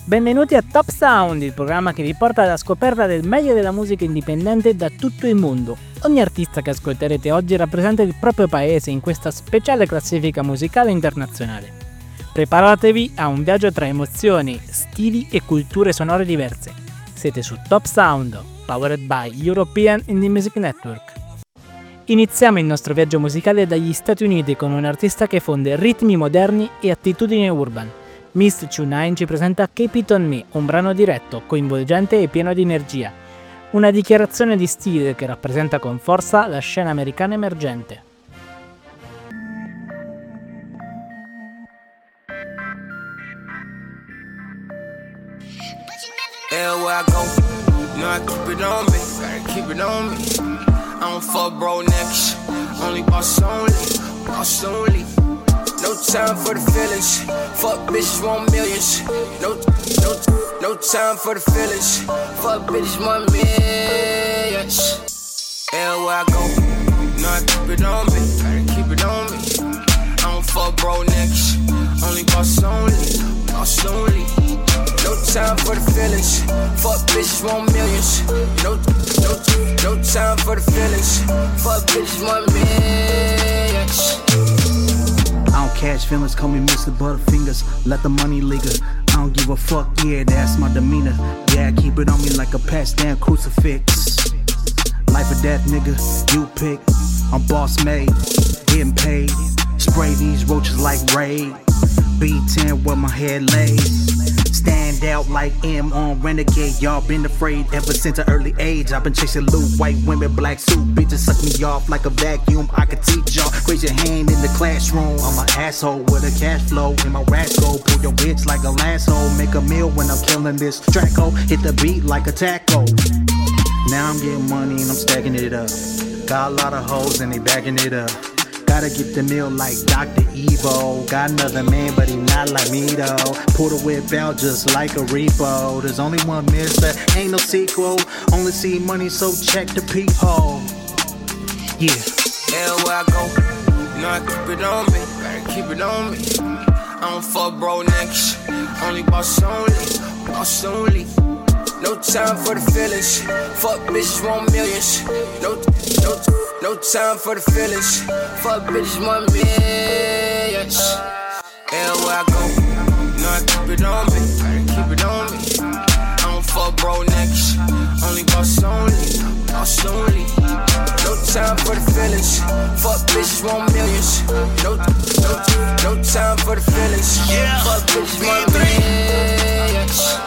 Benvenuti a Top Sound, il programma che vi porta alla scoperta del meglio della musica indipendente da tutto il mondo. Ogni artista che ascolterete oggi rappresenta il proprio paese in questa speciale classifica musicale internazionale. Preparatevi a un viaggio tra emozioni, stili e culture sonore diverse. Siete su Top Sound, powered by European Indie Music Network. Iniziamo il nostro viaggio musicale dagli Stati Uniti con un artista che fonde ritmi moderni e attitudini urban. Miss 29 ci presenta Keep It On Me, un brano diretto, coinvolgente e pieno di energia. Una dichiarazione di stile che rappresenta con forza la scena americana emergente. Everywhere I go, you know I keep it on me, gotta keep it on me. I don't fuck bro niggas, only boss only. No time for the feelings, fuck bitches want millions. No time for the feelings, fuck bitches want millions. Everywhere I go, you know I keep it on me, gotta keep it on me. I don't fuck bro niggas, only boss only. No time for the feelings, fuck bitches want millions. No time for the feelings, fuck bitches want millions. I don't catch feelings, call me Mr. Butterfingers. Let the money linger. I don't give a fuck, yeah, that's my demeanor. Yeah, I keep it on me like a patch down crucifix. Life or death, nigga, you pick. I'm boss made, getting paid. Spray these roaches like Raid. B10 where my head lays. Stand out like M on Renegade. Y'all been afraid ever since an early age. I've been chasing loot, white women, black suit. Bitches suck me off like a vacuum. I could teach y'all. Raise your hand in the classroom. I'm an asshole with a cash flow. In my rascal, pull your bitch like a lasso. Make a meal when I'm killing this track hole. Hit the beat like a taco. Now I'm getting money and I'm stacking it up. Got a lot of hoes and they backing it up. Gotta get the meal like Dr. Evo. Got another man, but he not like me though. Pull the whip out just like a repo. There's only one mister, ain't no sequel. Only see money, so check the peephole. Yeah. Everywhere I go, you know I keep it on me, gotta keep it on me. I don't fuck bro niggas, only boss only. No time for the feelings, fuck bitches want millions. No time for the feelings, fuck bitches want millions. Everywhere I go, you know I keep it on me, gotta keep it on me. I don't fuck bro niggas, only boss only. No time for the feelings, fuck bitches want millions. No time for the feelings, fuck bitches want millions.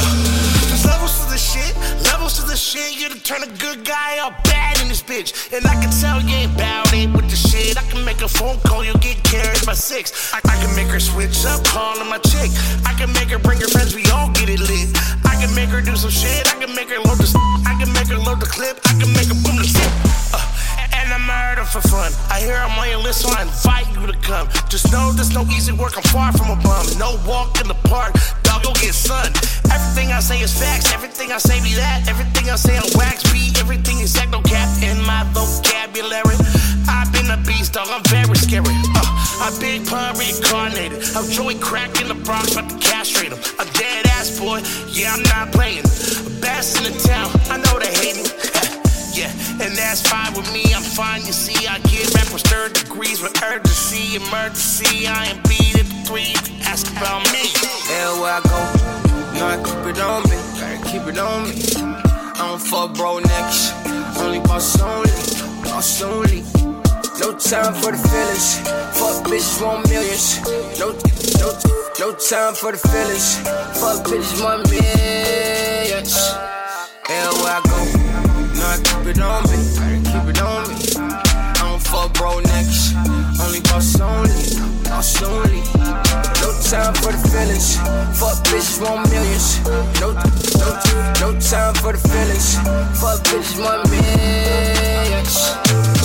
Levels to the shit, you to turn a good guy up bad in this bitch. And I can tell you ain't bout it with the shit. I can make a phone call, you'll get carried by 6. I can make her switch up, calling my chick. I can make her bring her friends, we all get it lit. I can make her do some shit, I can make her load the I can make her load the clip, I can make her boom the tip. And I murder for fun. I hear I'm on your list, so I invite you to come. Just know there's no easy work, I'm far from a bum. No walk in the park, dog, go get sun. Everything I say is facts, everything I say be that. Everything I say on wax be, everything is that, no cap in my vocabulary. I've been a beast, dog, I'm very scary. I'm big pun reincarnated. I'm Joey Crack in the Bronx, about to castrate him. A dead ass boy, yeah, I'm not playing. Best in the town, I know they hate me. Yeah, and that's fine with me, I'm fine, you see. I give rappers 3rd degrees with urgency, emergency. I am beat at the 3, you can ask about me. Everywhere I go, you know I keep it on me, gotta keep it on me. I don't fuck bro niggas, only boss only. No time for the feelings, fuck bitches want millions. No time for the feelings, fuck bitches want millions. Everywhere I go, you know I keep it on me, gotta keep it on me. I don't fuck bro niggas, only boss only. No time for the feelings, fuck bitches want millions. No time for the feelings, fuck bitches want millions.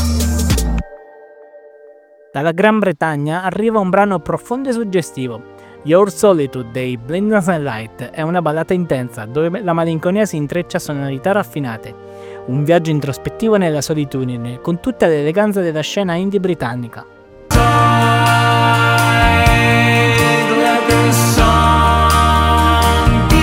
Dalla Gran Bretagna arriva un brano profondo e suggestivo. Your Solitude dei Blindness and Light è una ballata intensa dove la malinconia si intreccia a sonorità raffinate. Un viaggio introspettivo nella solitudine con tutta l'eleganza della scena indie britannica. Let the song be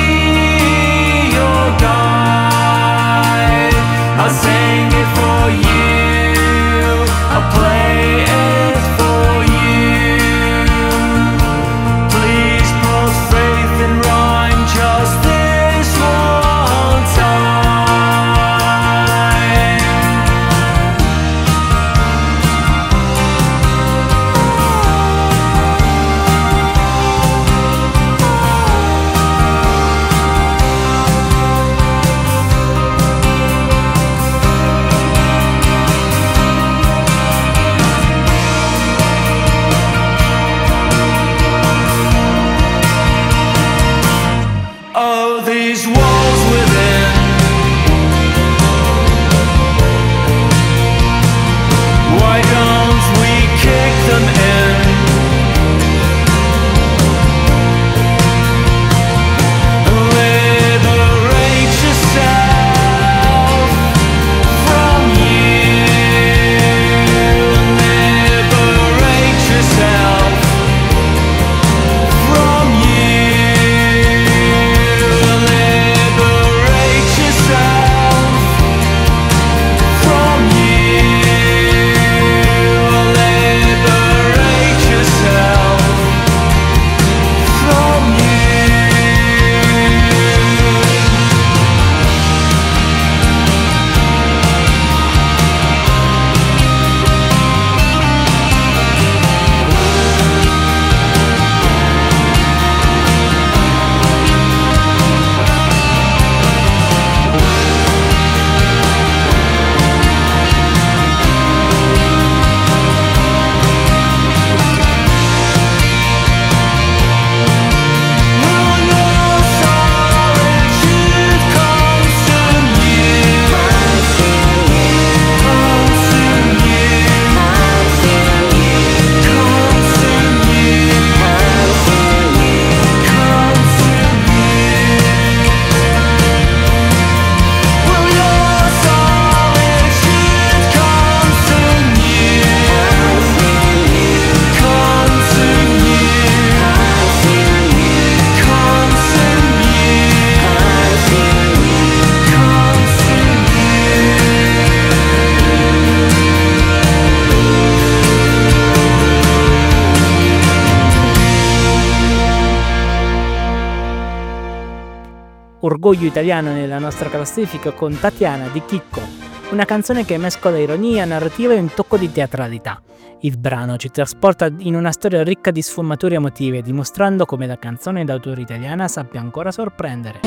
orgoglio italiano nella nostra classifica con Tatiana di Chicco, una canzone che mescola ironia, narrativa e un tocco di teatralità. Il brano ci trasporta in una storia ricca di sfumature emotive, dimostrando come la canzone d'autore italiana sappia ancora sorprendere.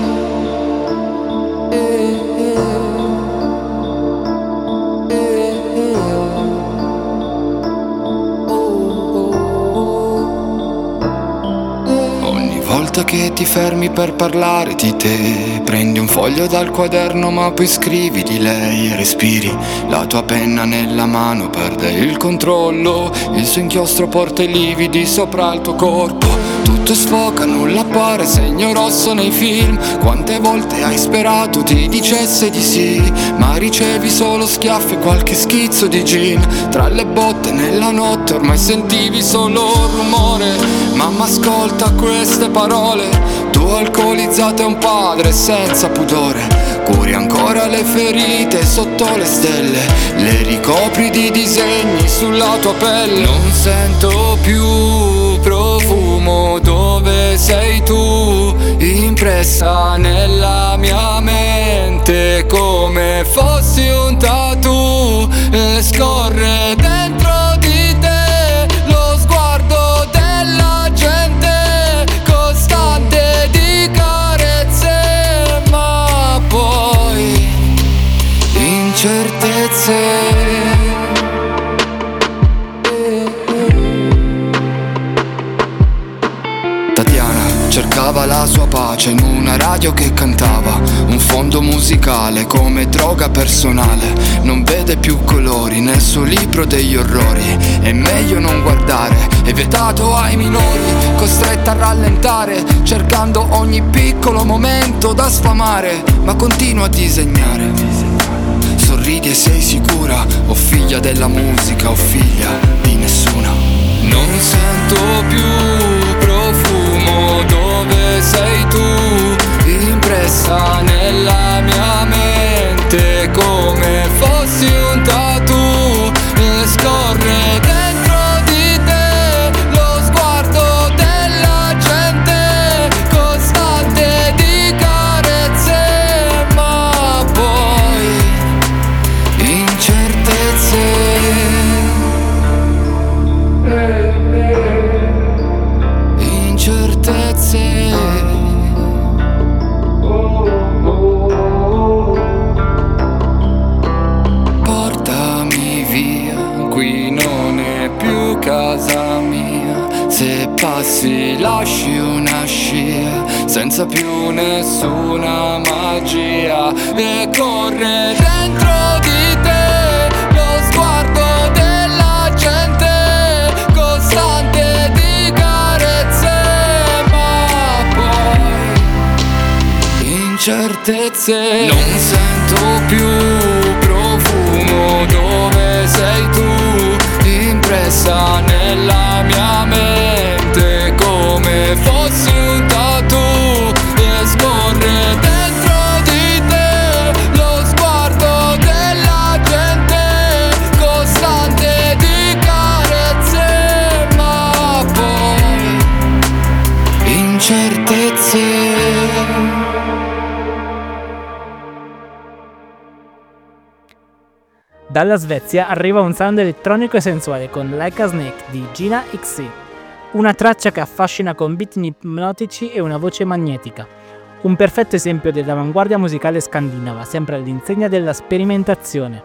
Volta che ti fermi per parlare di te, prendi un foglio dal quaderno ma poi scrivi di lei. Respiri, la tua penna nella mano perde il controllo, il suo inchiostro porta i lividi sopra il tuo corpo. Tutto sfoca, nulla appare, segno rosso nei film. Quante volte hai sperato ti dicesse di sì, ma ricevi solo schiaffi e qualche schizzo di gin. Tra le botte nella notte ormai sentivi solo il rumore. Mamma ascolta queste parole, tuo alcolizzato è un padre senza pudore. Curi ancora le ferite sotto le stelle, le ricopri di disegni sulla tua pelle. Non sento più profumo, dove sei tu? Impressa nella mia mente come fossi un tattoo, e scorre dentro di te lo sguardo della gente, costante di carezze, ma poi incertezze. Cercava la sua pace in una radio che cantava un fondo musicale come droga personale. Non vede più colori nel suo libro degli orrori, è meglio non guardare, è vietato ai minori. Costretta a rallentare, cercando ogni piccolo momento da sfamare, ma continua a disegnare. Sorridi e sei sicura, o figlia della musica o figlia di nessuna. Non sento più profumo, dove sei tu? Impressa nella mia mente come fossi un tattoo, e scorre dentro di te lo sguardo della gente, costante di carezze, ma poi incertezze. Portami via, qui non è più casa mia. Se passi lasci una scia, senza più nessuna magia, e corre dentro di te lo sguardo della gente, costante di carezze, ma poi incertezze. Non sento più profumo, dove sei tu? Impressa nella mia mente come fossi un tattoo, e scorre dentro di te lo sguardo della gente, costante di carezze, ma poi incertezze. Dalla Svezia arriva un sound elettronico e sensuale con Like a Snake di Gina XC, una traccia che affascina con beat ipnotici e una voce magnetica, un perfetto esempio dell'avanguardia musicale scandinava, sempre all'insegna della sperimentazione.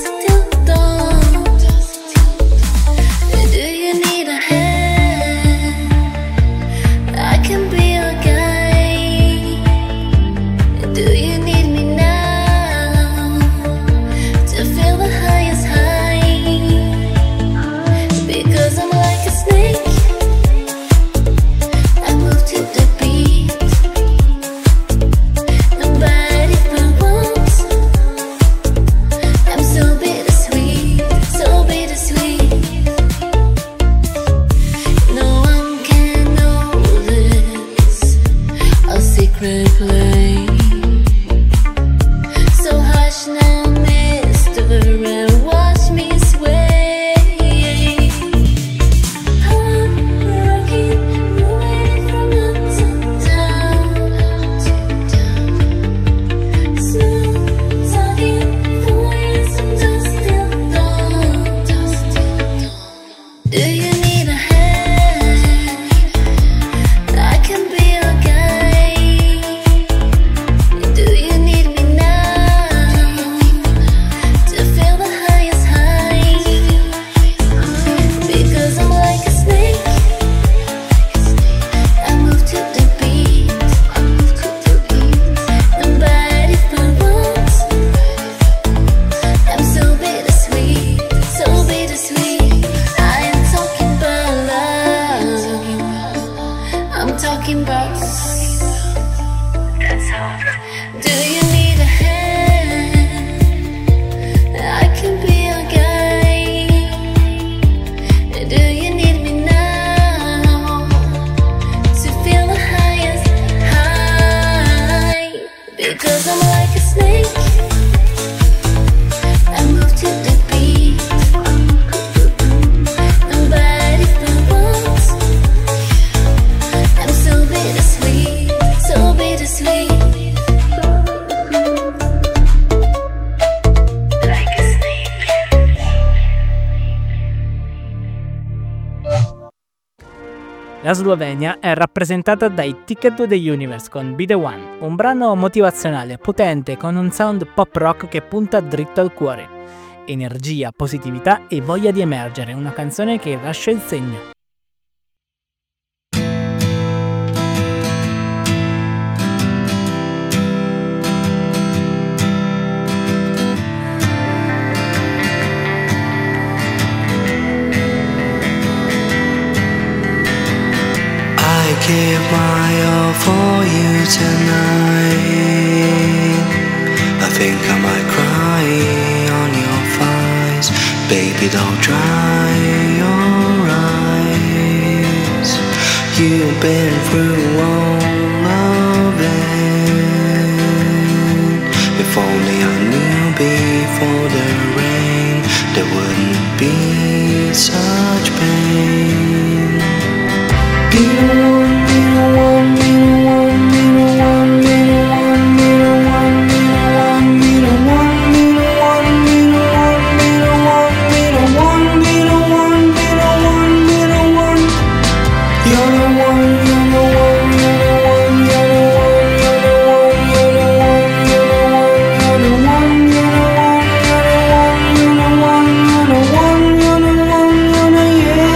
Do you need a hand? talking bus. That's hot. Do you need a hand? I can be your guide. Do you need me now to feel the highest high? Because I'm like a snake, I move to the beat. But if I want, I'm so bittersweet, so bittersweet. Like a snake. La Slovenia è rappresentata dai Ticket to the Universe con Be The One, un brano motivazionale, potente, con un sound pop rock che punta dritto al cuore. Energia, positività e voglia di emergere, una canzone che lascia il segno. I give my all for you tonight. I think I might cry on your thighs. Baby, don't dry your eyes. You've been through all of it. If only I knew before the rain, there wouldn't be such pain. Be the one, be the one, be the one, be the one, be the one, be the one, be the one, be the one, be the one, be the one, be the one, be the one, be the one, be the one, be the one. You're the one, you're the one, you're the one, you're the one, you're the one, you're the one, you're the one, you're the one, you're the one, you're the one, you're the one, you're the one, you're the yeah.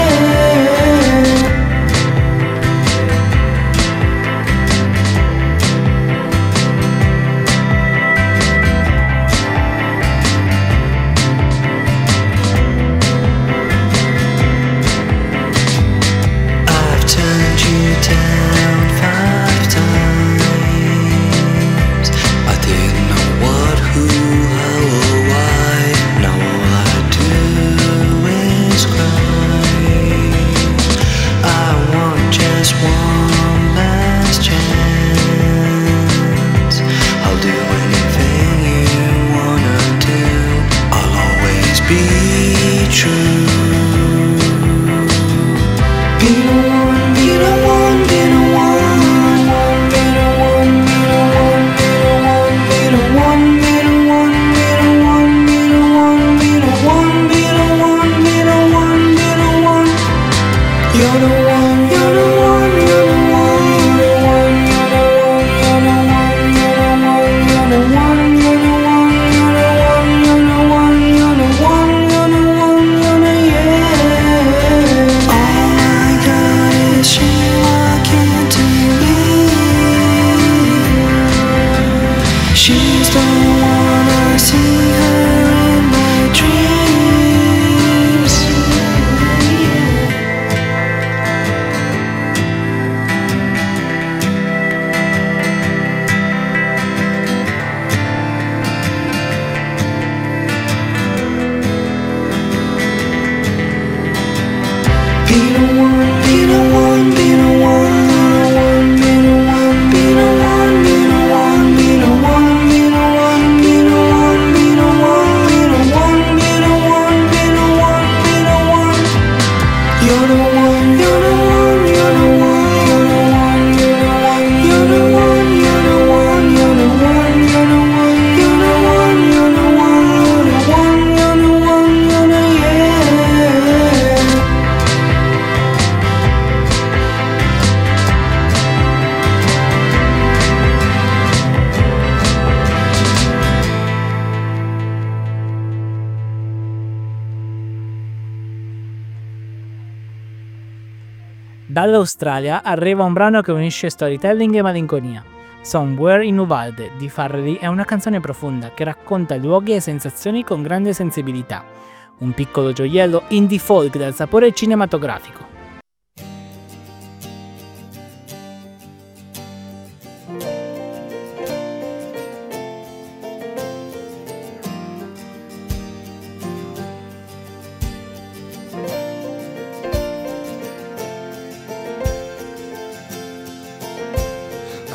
I've turned you down 5 times. I didn't know what, who, how, or why. Now all I do is cry. I want just one last chance. I'll do anything you wanna do. I'll always be true. Be the one, be the one, be the one, be the one, be the one, be the one, be the one, be the one, be the one, be the one, be the one, be the one, be the one, be the one. You're the one, you're the one, you're the one, you're the one, you're the one, you're the one, you're the one, you're the one, you're the one, you're the one, you're the one, you're the one, you're the one, you're the yeah. All I got is you, I can't believe. She's the one, I see her in my dreams. Be the one, be the one, be the one, be the one, be the one, be the one, be the one, be the one, be the one, be the one, be the one, be the one, be the one, be the one. You're the one, you're the one, you're the one, you're the one, you're the one, you're the one, you're the one, you're the one, you're the one, you're the one, you're the one, you're the one, you're the one, you're the yeah. Dall'Australia arriva un brano che unisce storytelling e malinconia. Somewhere in Uvalde di Farrelly è una canzone profonda che racconta luoghi e sensazioni con grande sensibilità. Un piccolo gioiello indie folk dal sapore cinematografico.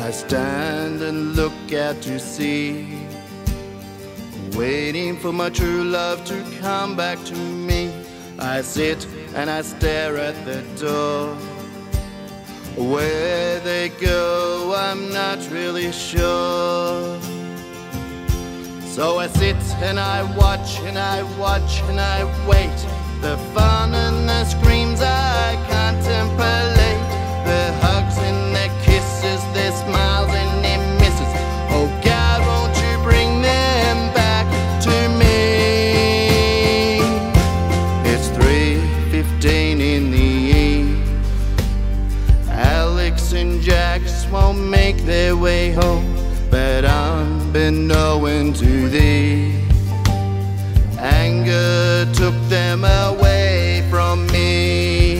I stand and look out to sea, waiting for my true love to come back to me. I sit and I stare at the door. Where they go, I'm not really sure. So I sit and I watch and I watch and I wait. The fun and the screams I contemplate. The hugs and the kisses, the smiles and the misses. Oh God, won't you bring them back to me? It's 3:15 in the evening. Alex and Jax won't make their way home, but unbeknown to thee, anger took them away from me.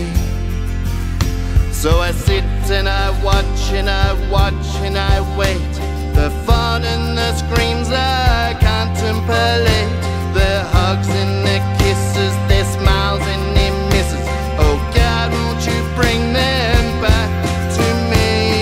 So I sit and I watch and I watch and I wait. The fun and the screams I contemplate. The hugs and the kisses, the smiles and the misses. Oh God, won't you bring them back to me?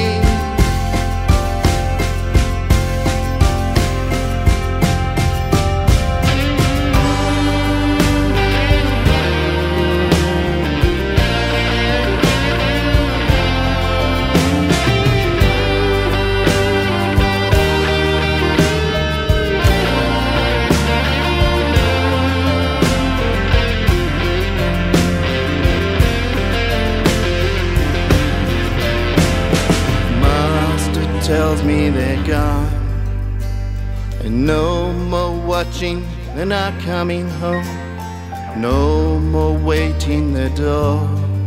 Tells me they're gone, and no more watching, they're not coming home. No more waiting the door.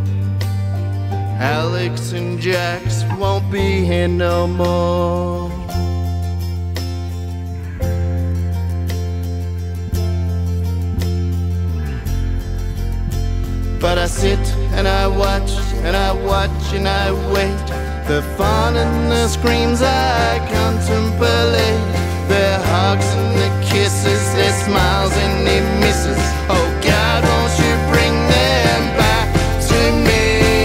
Alex and Jax won't be here no more. But I sit and I watch and I watch and I wait. The fun and the screams I contemplate. The hugs and the kisses, the smiles and the misses. Oh God, won't you bring them back to me?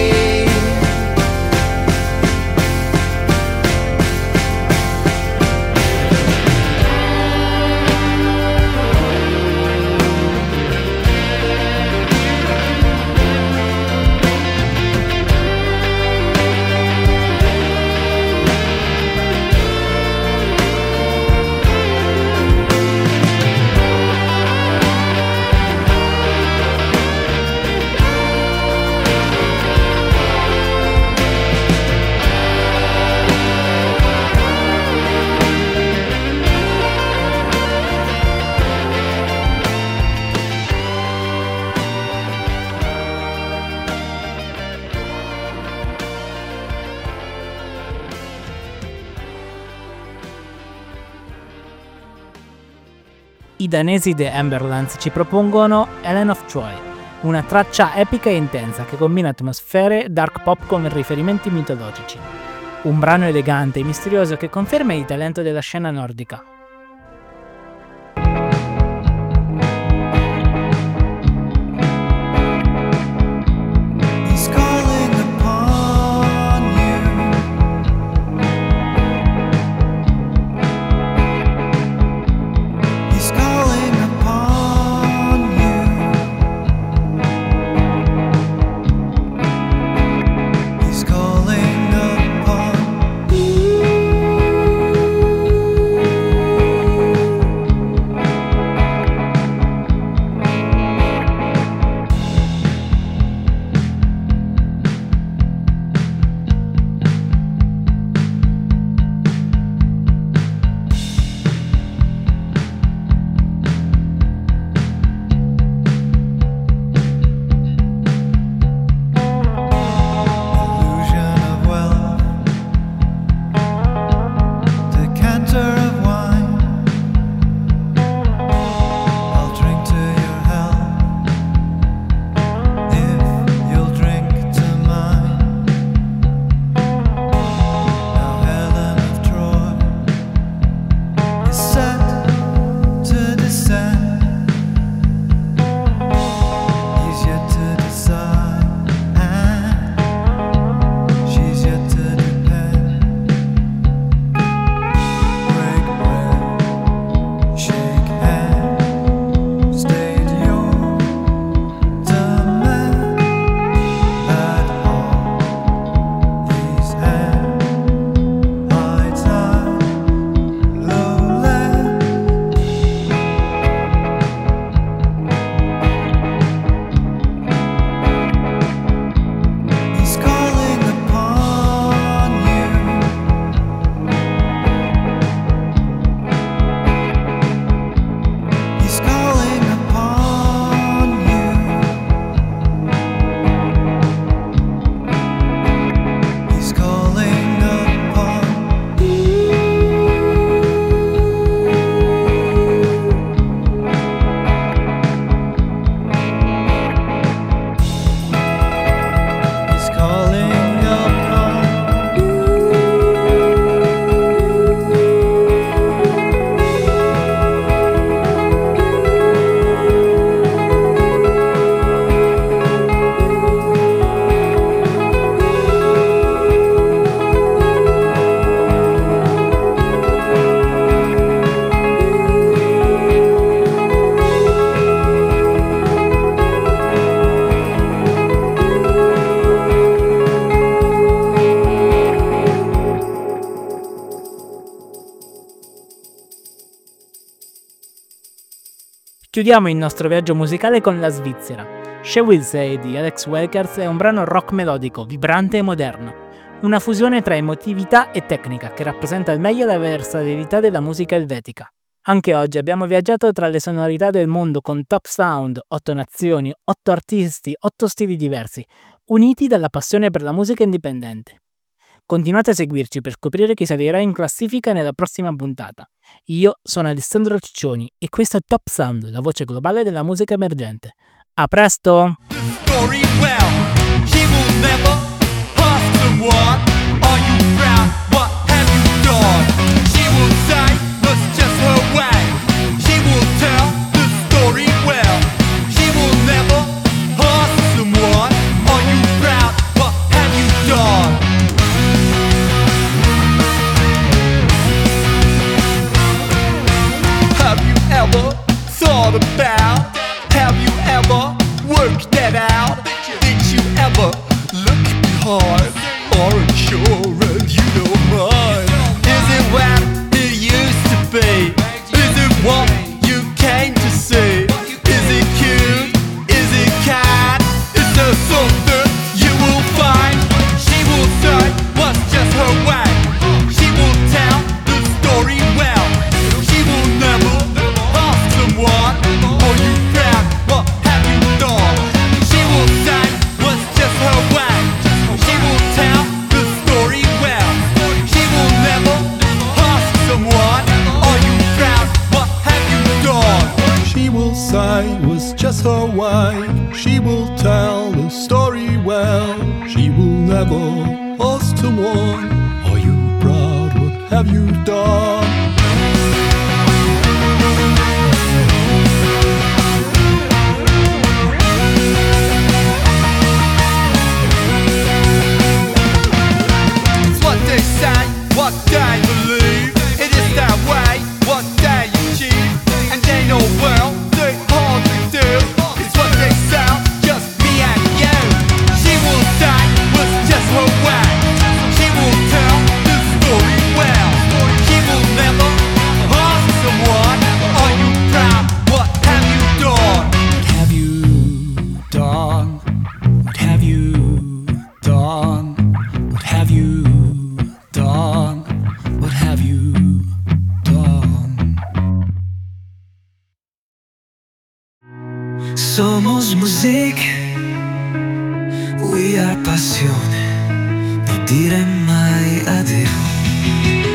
I danesi The Amberlands ci propongono Helen of Troy, una traccia epica e intensa che combina atmosfere dark pop con riferimenti mitologici. Un brano elegante e misterioso che conferma il talento della scena nordica. Calling upon Chiudiamo il nostro viaggio musicale con la Svizzera. She Will Say di Alex Wakers è un brano rock melodico, vibrante e moderno. Una fusione tra emotività e tecnica che rappresenta al meglio la versatilità della musica elvetica. Anche oggi abbiamo viaggiato tra le sonorità del mondo con top sound, 8 nazioni, 8 artisti, 8 stili diversi, uniti dalla passione per la musica indipendente. Continuate a seguirci per scoprire chi salirà in classifica nella prossima puntata. Io sono Alessandro Ciccioni e questo è Top Sound, la voce globale della musica emergente. A presto! About, have you ever worked that out? Did you ever look behind or unsure and you don't mind? Is it what it used to be? Is it what you came to see? Is it cute? Is it kind? Is there something you will find? She will say what's just her way. She will tell the story well. She will never ask someone, are you proud? What have you done? She will say what's just her way. She will tell the story well. She will never ask someone, are you proud? What have you done? She will say it was just her way. She will tell the story well. She will never ask someone, are you proud? What have you done? What they believe, it is that way, what they achieve. And they know well, they hardly do. It's what they sell, just me and you. She will say what's just her way. She will tell the story well. She will never ask someone, are you proud? What have you done? What have you done? What have you done? What have you done? What have you done? Somos Musik, we are passione, non dire mai addio.